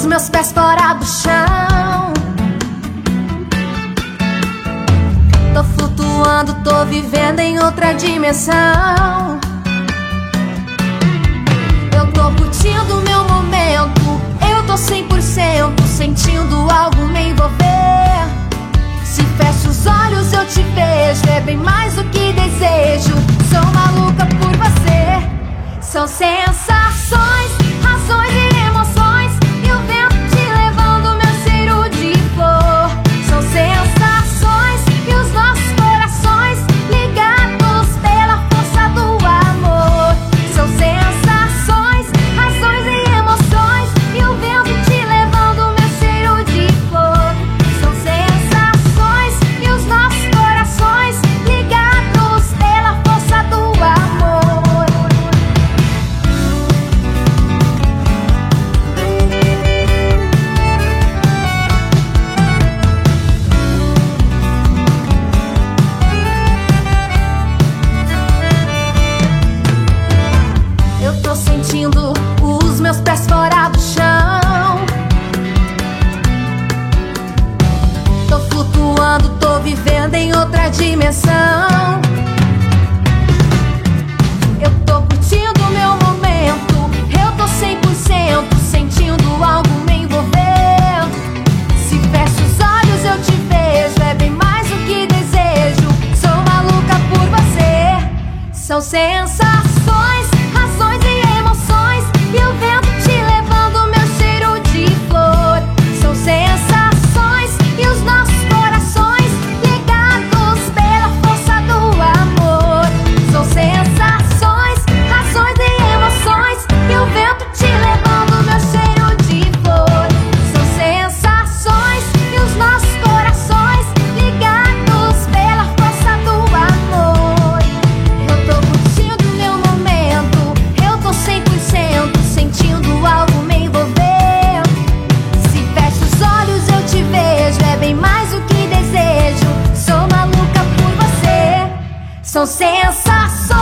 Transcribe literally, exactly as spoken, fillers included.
meus pés fora do chão. Tô flutuando, tô vivendo em outra dimensão. Eu tô curtindo o meu momento, eu tô cem por cento sentindo algo me envolver. Se fecho os olhos eu te vejo, é bem mais do que desejo. Sou maluca por você. São sensações, razões e emoções, e o vento te levando, meu cheiro de flor. São sensações e os nossos corações ligados pela força do amor. São sensações, razões e emoções, e o vento te levando, meu cheiro de flor. São sensações e os nossos corações ligados pela força do amor. Eu tô sentindo os meus pés fora do chão. Tô flutuando, tô vivendo em outra dimensão. Eu tô curtindo o meu momento, eu tô cem por cento sentindo algo me envolver. Se fecho os olhos eu te vejo, é bem mais do que desejo. Sou maluca por você. São sensações, razões e emoções, e o vento te levando, meu cheiro de flor. São sensações e os nossos corações ligados pela força do amor. São sensações, razões e emoções, e o vento te levando, meu cheiro de flor. São sensações e os nossos corações ligados pela força do amor. Eu tô curtindo o meu momento, eu tô cem por cento sentindo algo me envolver. Se fecho os olhos eu te vejo, é bem mais do que desejo. Sou maluca por você. São sensações.